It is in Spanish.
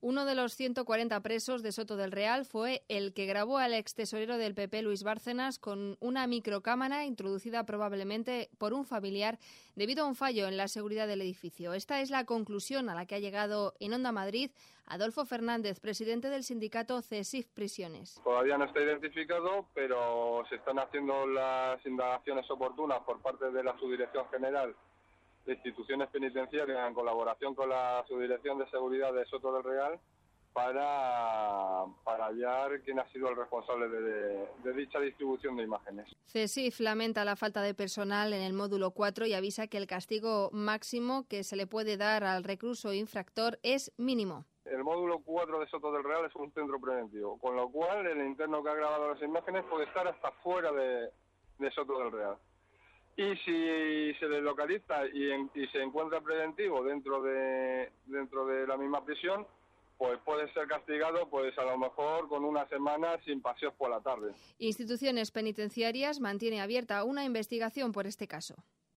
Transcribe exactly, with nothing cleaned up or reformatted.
Uno de los ciento cuarenta presos de Soto del Real fue el que grabó al extesorero del P P, Luis Bárcenas, con una microcámara introducida probablemente por un familiar debido a un fallo en la seguridad del edificio. Esta es la conclusión a la que ha llegado en Onda Madrid Adolfo Fernández, presidente del sindicato CESIF Prisiones. Todavía no está identificado, pero se están haciendo las indagaciones oportunas por parte de la Subdirección General de Instituciones Penitenciarias en colaboración con la Subdirección de Seguridad de Soto del Real para, para hallar quién ha sido el responsable de, de, de dicha distribución de imágenes. CESIF lamenta la falta de personal en el módulo cuatro y avisa que el castigo máximo que se le puede dar al recluso infractor es mínimo. El módulo cuatro de Soto del Real es un centro preventivo, con lo cual el interno que ha grabado las imágenes puede estar hasta fuera de, de Soto del Real. Y si se le localiza y, en, y se encuentra preventivo dentro de dentro de la misma prisión, pues puede ser castigado pues a lo mejor con una semana sin paseos por la tarde. Instituciones Penitenciarias mantiene abierta una investigación por este caso.